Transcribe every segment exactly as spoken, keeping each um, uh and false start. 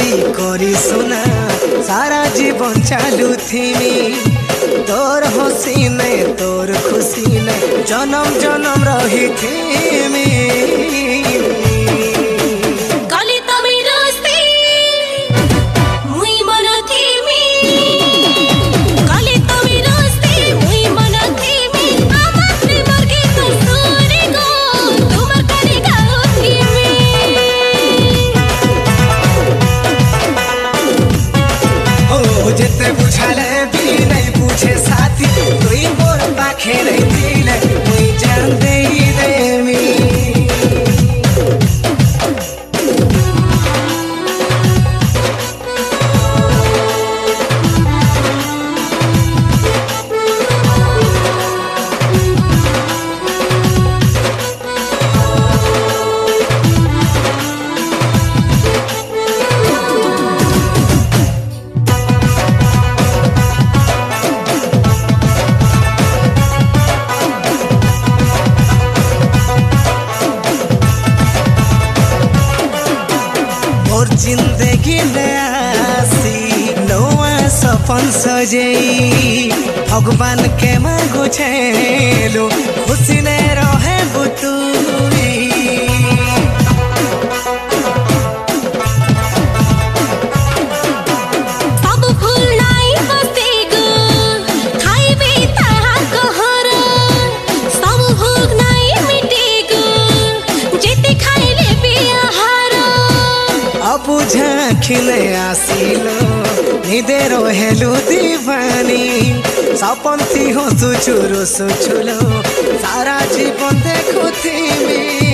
যদি করি সোনা সারা জীবন চালু থিমি তোর হসি নে তোর খুশি নে জনম জনম রহি থিমি যেতে বুঝালে বি নাই বুঝে সাথী তুই মোর পাখে রইলে তুই জান দেই দেমি जिंदगी में आसी नवा सपन सजई भगवान के मांगो छेलो खुशी ने रहे बुतुई सब फूल नाई बसे गो खाइबे ताहा कहर सब भोग नाई मिटे गो जेते खाइले बिहार अब झाँखिले आसिलो निदे रहेलु दीवानी सपन्ती हो सुचुरो सुचुलो सारा जीवन देखुथिमी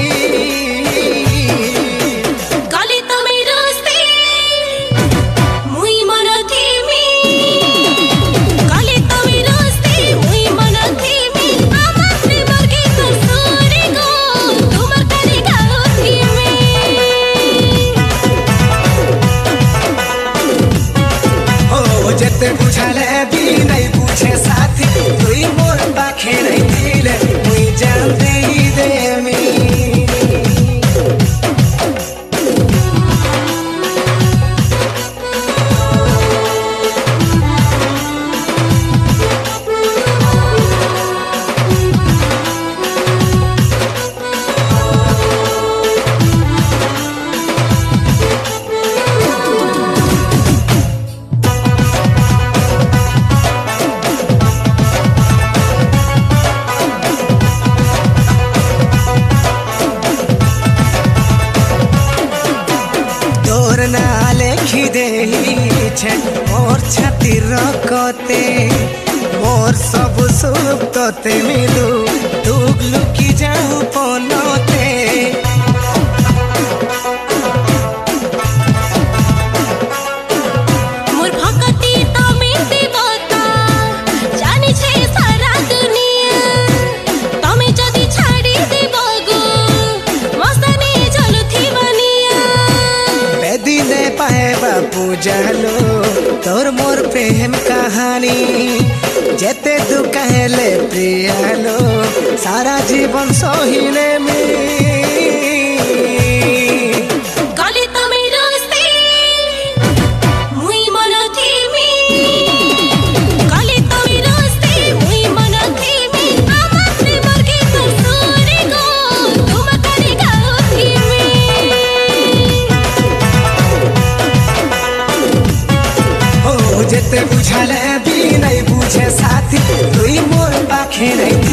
जेते बुझाले भी नहीं पूछे साथी तुई मोर पाखे रहिले मुई जान देई देमी मोर छाती रखते मोर सब सुख तोते मिलू दुख लुकी जाऊ पनते मोर भक्ति तमे देवता जाने छे सारा दुनिया तमे जदी छाड़ी देबो गो मस्तानी जलुथी बनिया बेदी ने पाए बापू जालो तोर मोर प्रेम कहानी जेते तू कहले प्रियालो सारा जीवन सहिले में गली तमे रस्ते मुई मन थिमी गली तमे रस्ते मुई मन थिमी आमा प्रेम के तो सोरे गो तुम करे गाओ थिमी जेते बुझाले भी नहीं बुझे साथी तुई मोर पाखे नहीं